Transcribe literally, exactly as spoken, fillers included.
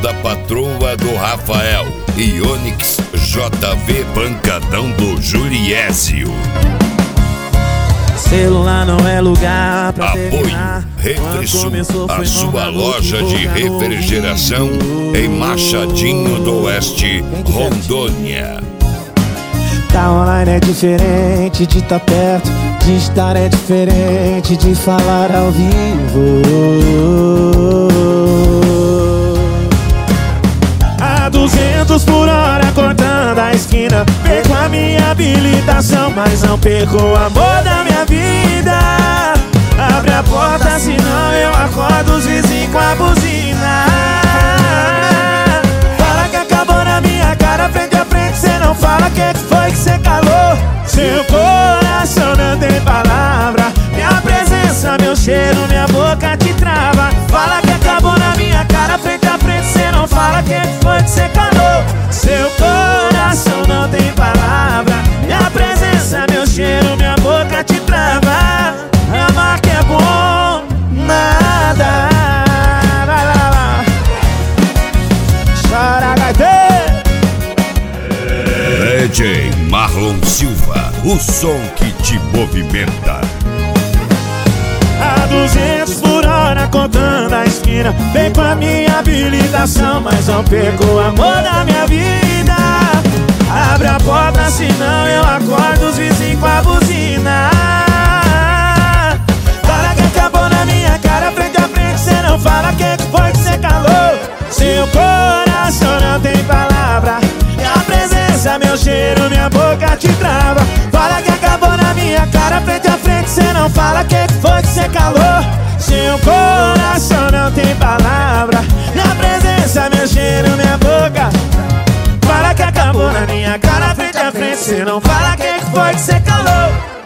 da patroa do Rafael e Onix J V Pancadão do Juriésio. Celular não é lugar pra Apoio terminar. Refrisul, a sua loja de refrigeração em Machadinho do Oeste, Rondônia. Tá online é diferente de tá perto, de estar é diferente de falar ao vivo. A duzentos por hora cortando a esquina, perco a minha habilitação, mas não perco o amor da minha vida. Abre a porta, senão eu acordo os vizinhos com a buzina. Fala que acabou na minha cara, frente a frente, cê não fala que foi que cê calou. Seu coração não tem palavra, minha presença, meu cheiro, minha boca te trava. Fala que acabou na minha cara, frente a frente, cê não fala que foi que cê calou. Seu coração não tem palavra, minha presença, meu cheiro, minha boca te trava. Amar que é bom, nada. Vai, vai, vai. Chora, gaiteiro. D J Marlon Silva, o som que te movimenta. A duzentos por hora contando a esquina, vem com a minha habilitação, mas não perco o amor da minha vida. Abre a porta, senão eu acordo os vizinhos com a buzina. Fala que acabou na minha cara, frente a frente, cê não fala que foi que cê calou. Seu coração não tem palavra, minha presença, meu cheiro, minha boca te trava. Fala que acabou na minha cara, frente a frente, cê não fala que foi que cê calou. Seu coração não tem palavra, minha presença, meu cheiro, minha boca. Fala que acabou na minha cara, frente a frente, cê não fala que foi que cê calou.